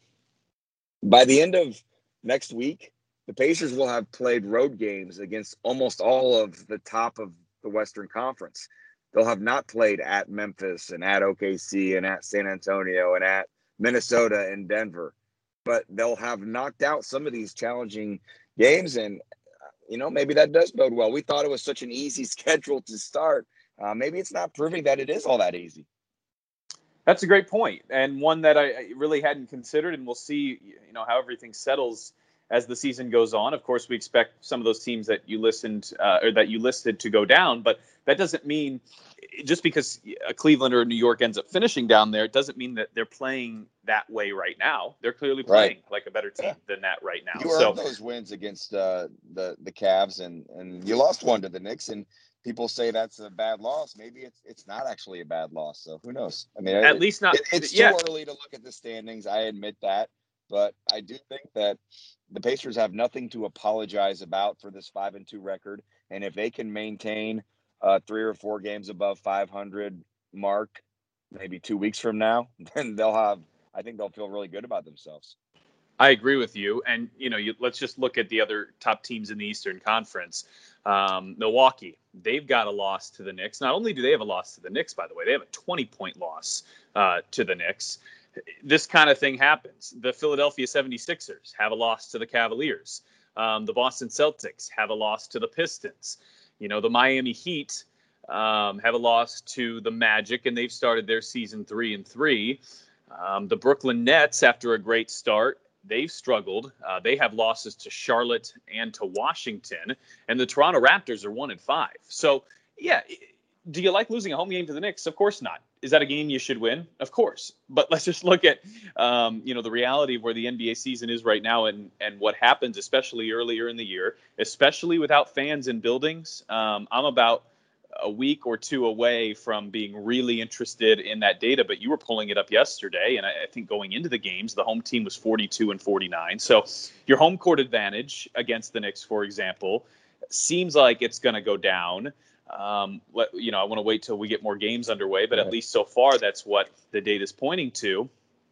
by the end of next week, the Pacers will have played road games against almost all of the top of the Western Conference. They'll have not played at Memphis and at O K C and at San Antonio and at Minnesota and Denver. But they'll have knocked out some of these challenging games. And, you know, maybe that does bode well. We thought it was such an easy schedule to start. Uh, maybe it's not proving that it is all that easy. That's a great point, and one that I really hadn't considered, and we'll see, you know, how everything settles as the season goes on. Of course, we expect some of those teams that you listened uh, or that you listed to go down, but that doesn't mean just because a Cleveland or New York ends up finishing down there, it doesn't mean that they're playing that way right now. They're clearly playing right. like a better team yeah. than that right now. You so, earned those wins against uh, the the Cavs, and and you lost one to the Knicks, and people say that's a bad loss. Maybe it's it's not actually a bad loss. So who knows? I mean, at it, least not. It, it's yeah. too early to look at the standings. I admit that, but I do think that the Pacers have nothing to apologize about for this five and two record, and if they can maintain uh, three or four games above five hundred mark, maybe two weeks from now, then they'll have. I think they'll feel really good about themselves. I agree with you. And, you know, you, let's just look at the other top teams in the Eastern Conference. Um, Milwaukee, they've got a loss to the Knicks. Not only do they have a loss to the Knicks, by the way, they have a twenty-point loss uh, to the Knicks. This kind of thing happens. The Philadelphia seventy-sixers have a loss to the Cavaliers. Um, the Boston Celtics have a loss to the Pistons. You know, the Miami Heat um, have a loss to the Magic, and they've started their season three and three. Um, the Brooklyn Nets, after a great start, they've struggled. Uh, they have losses to Charlotte and to Washington, and the Toronto Raptors are one and five. So, yeah, do you like losing a home game to the Knicks? Of course not. Is that a game you should win? Of course. But let's just look at, um, you know, the reality of where the N B A season is right now, and and what happens, especially earlier in the year, especially without fans in buildings. Um, I'm about a week or two away from being really interested in that data, but you were pulling it up yesterday, and I, I think going into the games, the home team was forty-two and forty-nine. So your home court advantage against the Knicks, for example, seems like it's going to go down. Um, let, you know, I want to wait till we get more games underway, but at least so far, that's what the data is pointing to.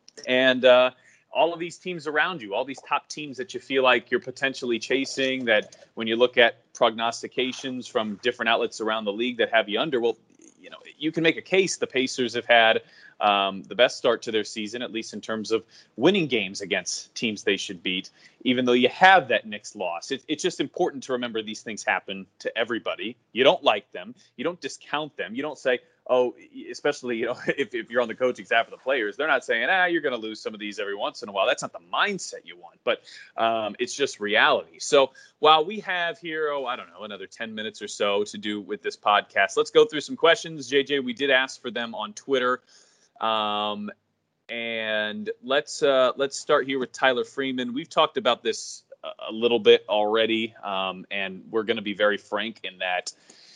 And uh, all of these teams around you, all these top teams that you feel like you're potentially chasing, that when you look at prognostications from different outlets around the league that have you under, well, you know, you can make a case the Pacers have had um, the best start to their season, at least in terms of winning games against teams they should beat, even though you have that Knicks loss. It, it's just important to remember these things happen to everybody. You don't like them. You don't discount them. You don't say, oh, especially, you know, if, if you're on the coaching staff of the players, they're not saying, ah, you're going to lose some of these every once in a while. That's not the mindset you want, but um, it's just reality. So while we have here, oh, I don't know, another ten minutes or so to do with this podcast, let's go through some questions. J J, we did ask for them on Twitter. Um, and let's uh, let's start here with Tyler Freeman. We've talked about this a little bit already, um, and we're going to be very frank in that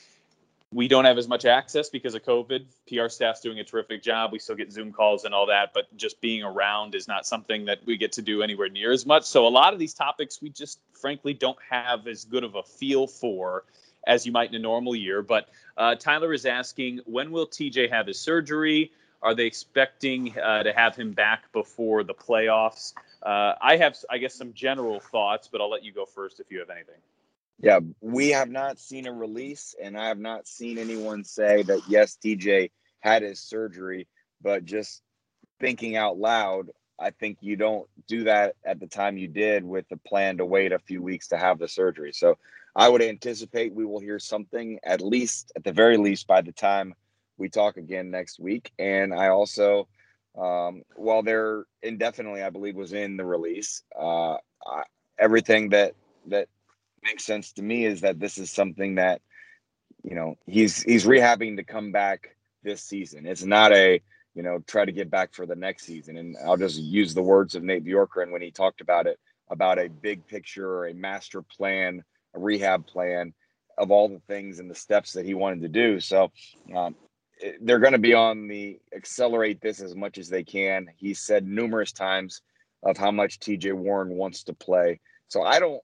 we don't have as much access because of COVID. P R staff's doing a terrific job. We still get Zoom calls and all that, but just being around is not something that we get to do anywhere near as much. So a lot of these topics we just frankly don't have as good of a feel for as you might in a normal year. But uh, Tyler is asking, when will T J have his surgery? Are they expecting uh, to have him back before the playoffs? Uh, I have, I guess, some general thoughts, but I'll let you go first if you have anything. Yeah, we have not seen a release, and I have not seen anyone say that, yes, T J had his surgery, but just thinking out loud, I think you don't do that at the time you did with the plan to wait a few weeks to have the surgery. So I would anticipate we will hear something, at least, at the very least, by the time we talk again next week. And I also, um, while there indefinitely, I believe, was in the release, uh, I, everything that that makes sense to me is that this is something that, you know, he's he's rehabbing to come back this season. It's not a, you know, try to get back for the next season. And I'll just use the words of Nate Bjorkgren when he talked about it, about a big picture or a master plan, a rehab plan of all the things and the steps that he wanted to do. So um, it, they're going to be on the accelerate this as much as they can. He said numerous times of how much T J Warren wants to play. So I don't,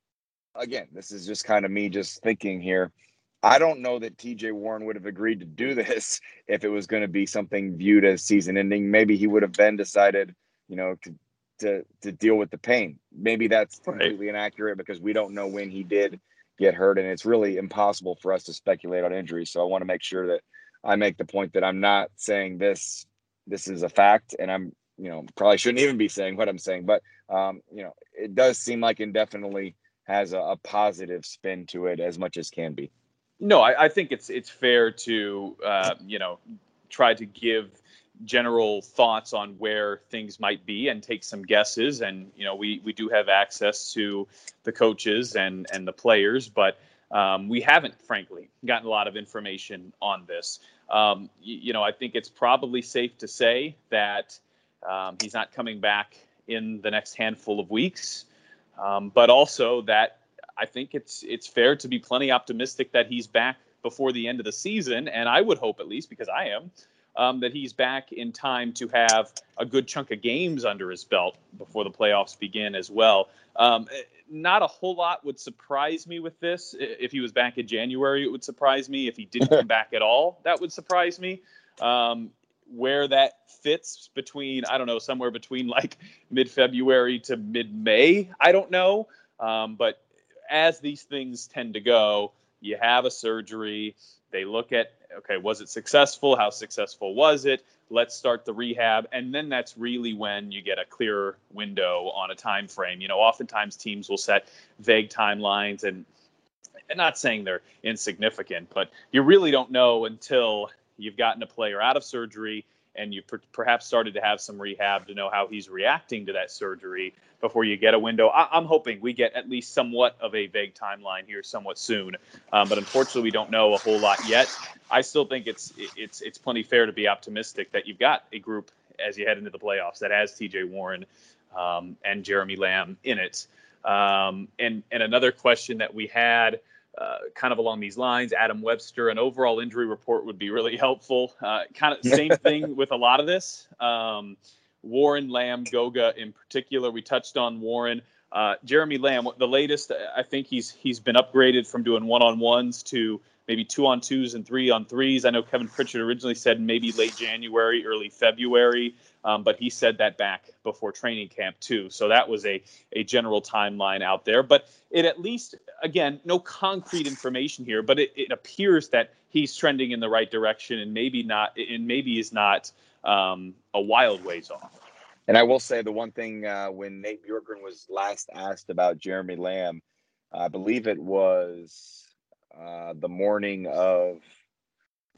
again, this is just kind of me just thinking here. I don't know that T J Warren would have agreed to do this if it was going to be something viewed as season ending. Maybe he would have then decided, you know, to to to deal with the pain. Maybe that's completely right. Inaccurate because we don't know when he did get hurt, and it's really impossible for us to speculate on injuries. So I want to make sure that I make the point that I'm not saying this this is a fact, and I'm, you know, probably shouldn't even be saying what I'm saying, but um, you know, it does seem like indefinitely has a, a positive spin to it as much as can be. No, I, I think it's it's fair to uh, you know, try to give general thoughts on where things might be and take some guesses. And you know, we we do have access to the coaches and and the players, but um, we haven't, frankly, gotten a lot of information on this. Um, you, you know, I think it's probably safe to say that um, he's not coming back in the next handful of weeks. Um, but also that I think it's it's fair to be plenty optimistic that he's back before the end of the season. And I would hope, at least because I am, um, that he's back in time to have a good chunk of games under his belt before the playoffs begin as well. Um, not a whole lot would surprise me with this. If he was back in January, it would surprise me. If he didn't come back at all, that would surprise me. Um, where that fits between, I don't know, somewhere between like mid-February to mid-May, I don't know. Um, but as these things tend to go, you have a surgery. They look at, okay, was it successful? How successful was it? Let's start the rehab. And then that's really when you get a clearer window on a time frame. You know, oftentimes teams will set vague timelines, and, and not saying they're insignificant, but you really don't know until you've gotten a player out of surgery and you per- perhaps started to have some rehab to know how he's reacting to that surgery before you get a window. I- I'm hoping we get at least somewhat of a vague timeline here somewhat soon. Um, but unfortunately, we don't know a whole lot yet. I still think it's it's it's plenty fair to be optimistic that you've got a group as you head into the playoffs that has T J Warren um, and Jeremy Lamb in it. Um, and, and another question that we had, Uh, kind of along these lines, Adam Webster, an overall injury report would be really helpful. Uh, kind of same thing with a lot of this. Um, Warren, Lamb, Goga in particular. We touched on Warren. Uh, Jeremy Lamb, the latest, I think he's he's been upgraded from doing one-on-ones to maybe two-on-twos and three-on-threes. I know Kevin Pritchard originally said maybe late January, early February, um, but he said that back before training camp too. So that was a, a general timeline out there. But it at least, again, no concrete information here, but it, it appears that he's trending in the right direction and maybe not, and maybe is not um, a wild ways off. And I will say the one thing uh, when Nate Bjorkgren was last asked about Jeremy Lamb, I believe it was uh, the morning of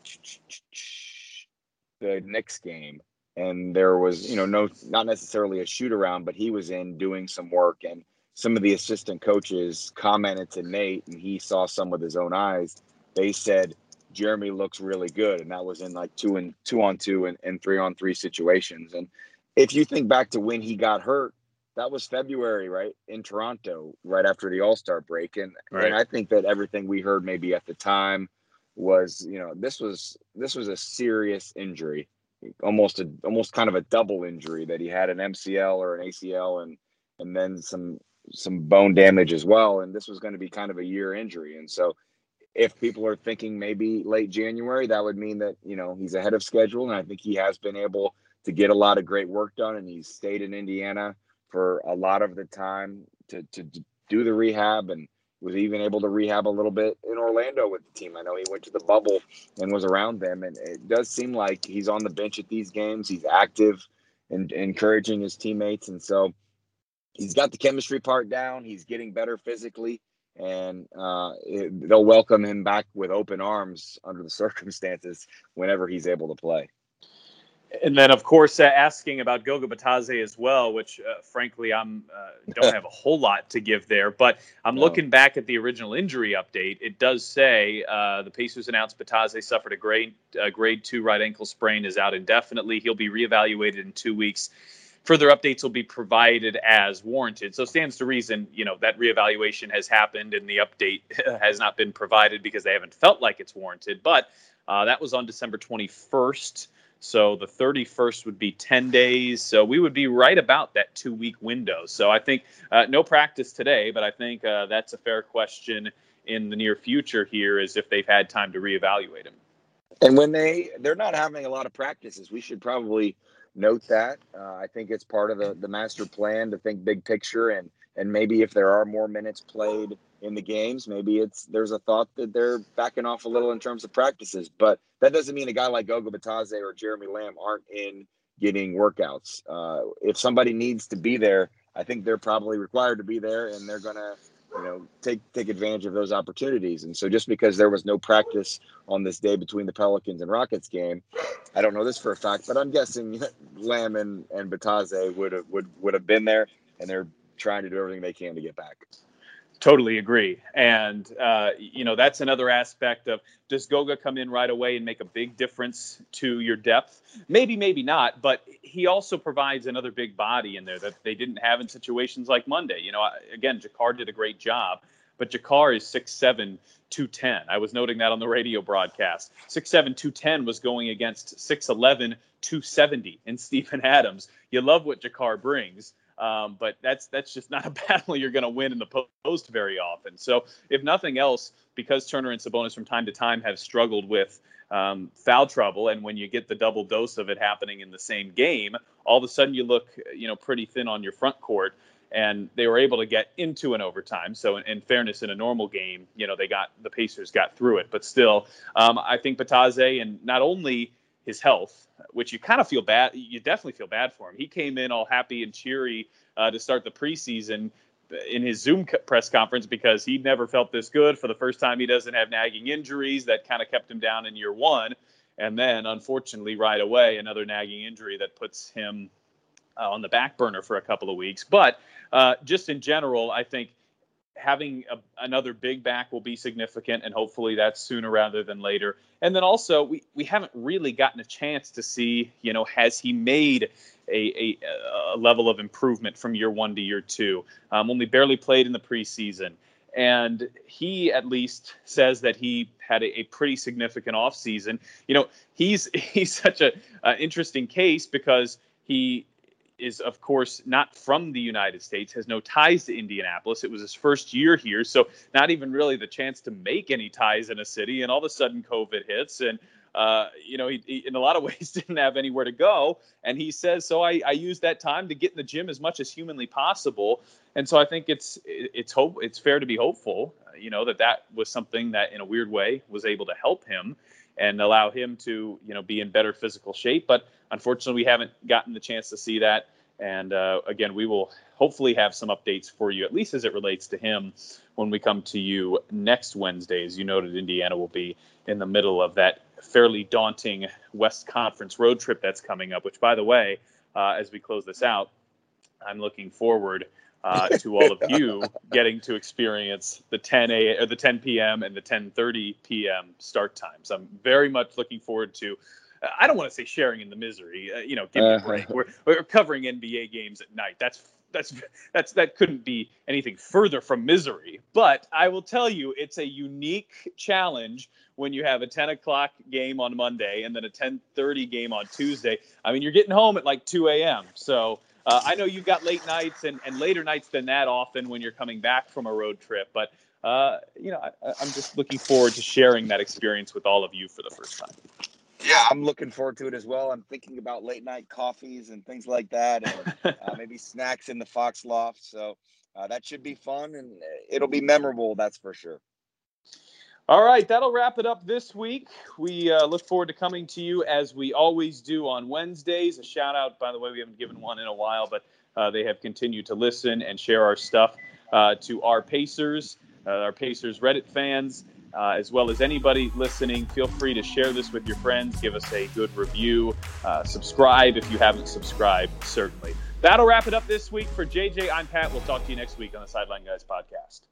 the Knicks game, and there was, you know, no, not necessarily a shoot around, but he was in doing some work, and some of the assistant coaches commented to Nate, and he saw some with his own eyes. They said Jeremy looks really good, and that was in like two and two on two and, and three on three situations. And if you think back to when he got hurt, that was February, right, in Toronto, right after the All-Star break. And right. and I think that everything we heard maybe at the time was, you know, this was this was a serious injury, almost a almost kind of a double injury, that he had an M C L or an A C L and and then some some bone damage as well. And this was going to be kind of a year injury. And so if people are thinking maybe late January, that would mean that, you know, he's ahead of schedule. And I think he has been able to get a lot of great work done. And he's stayed in Indiana for a lot of the time to, to do the rehab, and was even able to rehab a little bit in Orlando with the team. I know he went to the bubble and was around them. And it does seem like he's on the bench at these games. He's active and encouraging his teammates. And so he's got the chemistry part down. He's getting better physically. And uh, it, they'll welcome him back with open arms under the circumstances whenever he's able to play. And then, of course, uh, asking about Goga Bitadze as well, which, uh, frankly, I'm uh, don't have a whole lot to give there. But I'm no. looking back at the original injury update. It does say uh, the Pacers announced Bitadze suffered a grade uh, grade two right ankle sprain, is out indefinitely. He'll be reevaluated in two weeks. Further updates will be provided as warranted. So stands to reason, you know, that reevaluation has happened and the update has not been provided because they haven't felt like it's warranted. But uh, that was on December twenty-first. So the thirty-first would be ten days. So we would be right about that two-week window. So I think uh, no practice today, but I think uh, that's a fair question in the near future here, is if they've had time to reevaluate him. And when they, they're not having a lot of practices, we should probably note that. Uh, I think it's part of the, the master plan to think big picture, and and maybe if there are more minutes played in the games, maybe it's there's a thought that they're backing off a little in terms of practices. But that doesn't mean a guy like Goga Bitadze or Jeremy Lamb aren't in getting workouts. Uh, if somebody needs to be there, I think they're probably required to be there, and they're going to, you know, take take advantage of those opportunities. And so just because there was no practice on this day between the Pelicans and Rockets game, I don't know this for a fact, but I'm guessing Lamb and, and Bitadze would have would, would have been there, and they're trying to do everything they can to get back. Totally agree. And, uh, you know, that's another aspect of, does Goga come in right away and make a big difference to your depth? Maybe, maybe not. But he also provides another big body in there that they didn't have in situations like Monday. You know, again, Jakar did a great job, but Jakar is six seven, two ten. I was noting that on the radio broadcast. six seven, two ten was going against six eleven, two seventy in Steven Adams. You love what Jakar brings. Um, but that's that's just not a battle you're going to win in the post very often. So if nothing else, because Turner and Sabonis from time to time have struggled with um, foul trouble, and when you get the double dose of it happening in the same game, all of a sudden you look, you know, pretty thin on your front court. And they were able to get into an overtime. So in, in fairness, in a normal game, you know, they got the Pacers got through it. But still, um, I think Bitadze, and not only his health, which you kind of feel bad. You definitely feel bad for him. He came in all happy and cheery uh, to start the preseason in his Zoom press conference because he never felt this good. For the first time, he doesn't have nagging injuries that kind of kept him down in year one. And then, unfortunately, right away, another nagging injury that puts him uh, on the back burner for a couple of weeks. But uh, just in general, I think having a, another big back will be significant, and hopefully that's sooner rather than later. And then also, we, we haven't really gotten a chance to see, you know, has he made a, a, a level of improvement from year one to year two? Um, only barely played in the preseason. And he at least says that he had a, a pretty significant offseason. You know, he's he's such a uh, interesting case because he is, of course, not from the United States, has no ties to Indianapolis. It was his first year here, so not even really the chance to make any ties in a city. And all of a sudden, COVID hits, and uh, you know, he, he, in a lot of ways, didn't have anywhere to go. And he says, so I, I used that time to get in the gym as much as humanly possible. And so I think it's it's hope it's fair to be hopeful, you know, that that was something that, in a weird way, was able to help him and allow him to, you know, be in better physical shape. But unfortunately, we haven't gotten the chance to see that. And uh, again, we will hopefully have some updates for you, at least as it relates to him, when we come to you next Wednesday. As you noted, Indiana will be in the middle of that fairly daunting West Conference road trip that's coming up, which, by the way, uh, as we close this out, I'm looking forward uh, to all of you getting to experience the ten a or the ten p.m. and the ten thirty p.m. start times. I'm very much looking forward to. I don't want to say sharing in the misery. Uh, you know, give me a break. We're, we're covering N B A games at night. That's that's that's that couldn't be anything further from misery. But I will tell you, it's a unique challenge when you have a ten o'clock game on Monday and then a ten thirty game on Tuesday. I mean, you're getting home at like two a.m. So uh, I know you've got late nights and, and later nights than that often when you're coming back from a road trip. But uh, you know, I, I'm just looking forward to sharing that experience with all of you for the first time. Yeah, I'm looking forward to it as well. I'm thinking about late night coffees and things like that, and uh, maybe snacks in the Fox Loft. So uh, that should be fun, and it'll be memorable, that's for sure. All right, that'll wrap it up this week. We uh, look forward to coming to you as we always do on Wednesdays. A shout out, by the way, we haven't given one in a while, but uh, they have continued to listen and share our stuff uh, to our Pacers, uh, our Pacers Reddit fans. Uh, as well as anybody listening, feel free to share this with your friends. Give us a good review. Uh, subscribe if you haven't subscribed, certainly. That'll wrap it up this week. For J J, I'm Pat. We'll talk to you next week on the Sideline Guys podcast.